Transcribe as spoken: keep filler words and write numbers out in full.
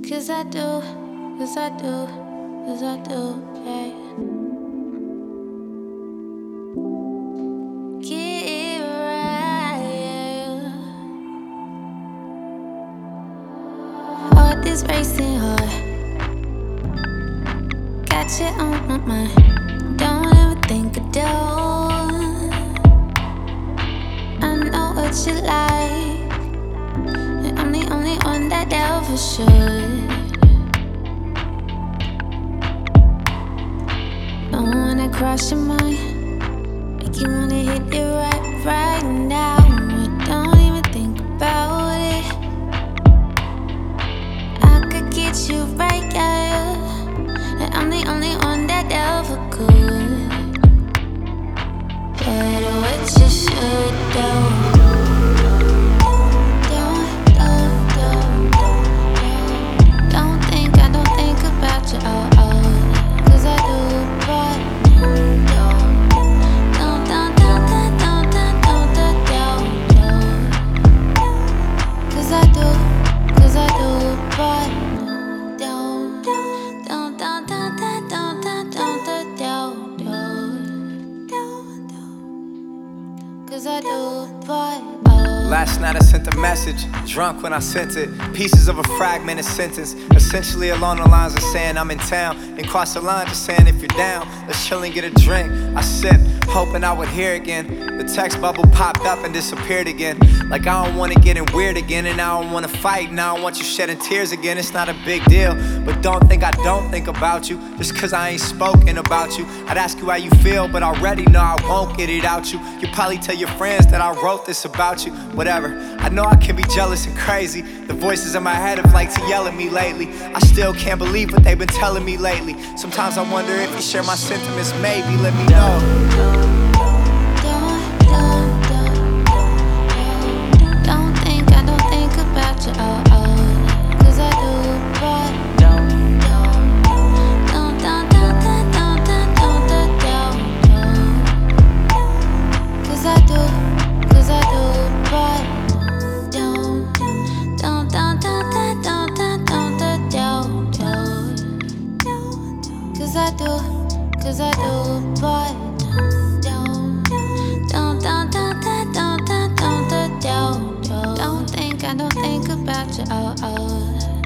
Cause I do, cause I do, cause I do, yeah. Get right, yeah. Heart is racing hard. Got you on my mind. Don't ever think I don't. I know what you like, and I'm the only one that ever should. Don't wanna cross your mind, make you wanna hit it right, right now. But don't even think about it. I could get you right, yeah. And I'm the only one that ever could. But what you should do, don't think I don't think about you, oh, oh. Cause I do, but don't, don't, don't, don't, don't, don't, don't, don't. Cause I do, cause I do, but don't, don't, don't, don't, don't, don't, don't, don't, don't. Cause I do, but oh. Last night I sent a message, drunk when I sent it. Pieces of a fragmented sentence, essentially along the lines of saying I'm in town. Then cross the line just saying if you're down, let's chill and get a drink. I sipped, hoping I would hear again. The text bubble popped up and disappeared again. Like I don't wanna get in weird again, and I don't wanna fight, and I don't want you shedding tears again. It's not a big deal, but don't think I don't think about you. Just cause I ain't spoken about you. I'd ask you how you feel, but I already know I won't get it out you. You probably tell your friends that I wrote this about you. Whatever, I know I can be jealous and crazy. The voices in my head have liked to yell at me lately. I still can't believe what they've been telling me lately. Sometimes I wonder if you share my sentiments, maybe let me know. Don't think I don't think about you, oh, oh. Cause I do, but don't, don't, don't, don't, don't, don't, don't, don't, don't. Cause I do, cause I do, but don't, don't, don't, don't, don't, don't, don't, don't. Cause I do, cause I do, but don't, don't, don't, don't, don't, don't, don't, don't, don't. Don't think I don't think about you, oh, oh.